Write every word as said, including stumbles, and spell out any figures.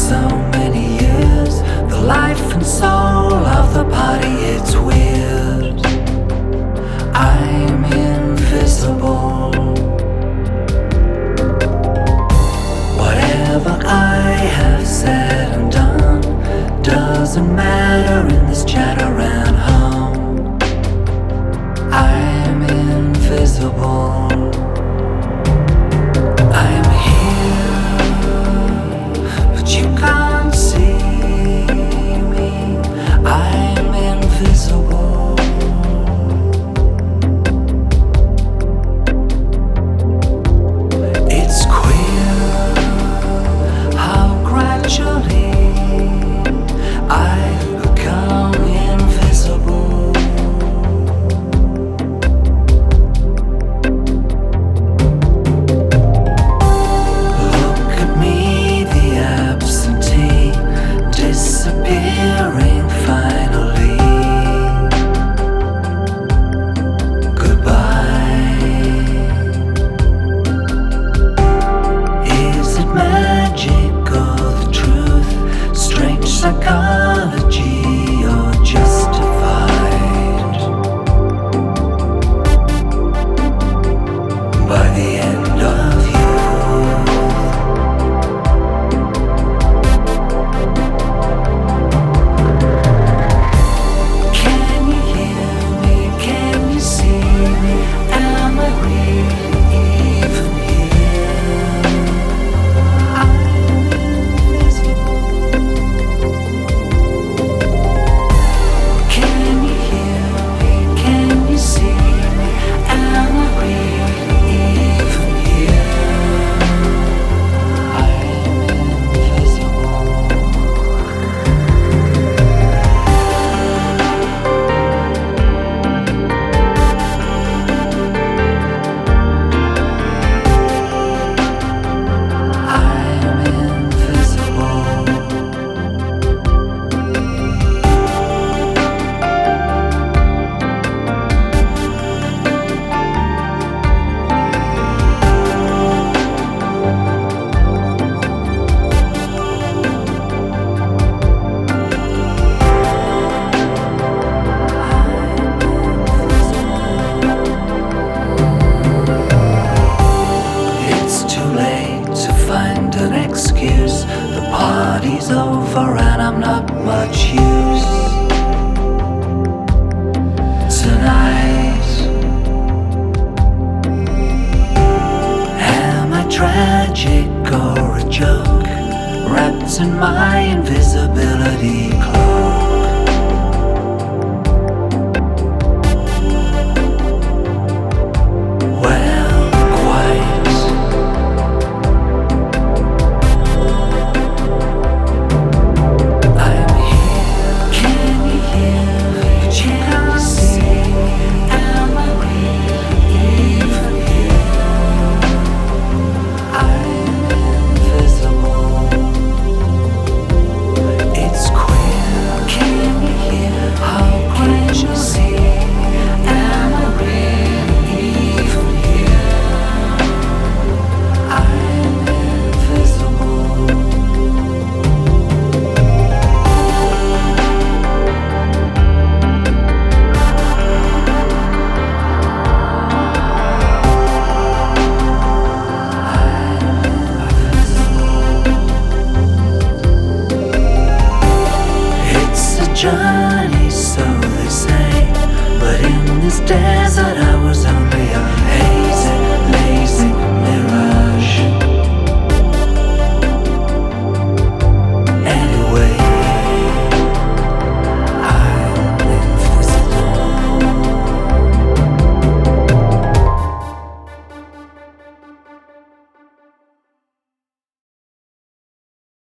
so many years, the life and soul of the party, it's weird. I'm invisible. Whatever I have said and done doesn't matter in this chat around home. I'm invisible. I'm here, but you can't see me. I'm invisible. It's queer how gradually I've become invisible. Look at me, the absentee, disappearing finally. Goodbye. Is it magic or the truth? Strange psychology or justified? By the end of youth, can you hear me? Can you see me? Am I really even here? I'm invisible. Can you hear me? Can you see me? Am I really even here? I'm invisible. I'm invisible. It's too late to find an excuse. The party's over and I'm not much use. Tonight, am I tragic or a joke? Wrapped in my invisibility cloak.